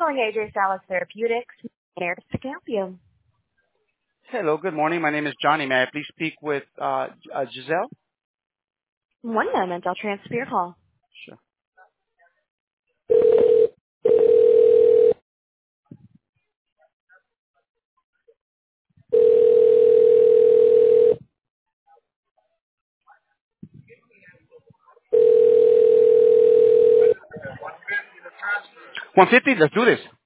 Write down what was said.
calling AJ Salas Therapeutics. Here to help you. Hello, good morning. My name is Johnny. May I please speak with Giselle? One moment, I'll transfer your call. Sure. $150. Let's do this.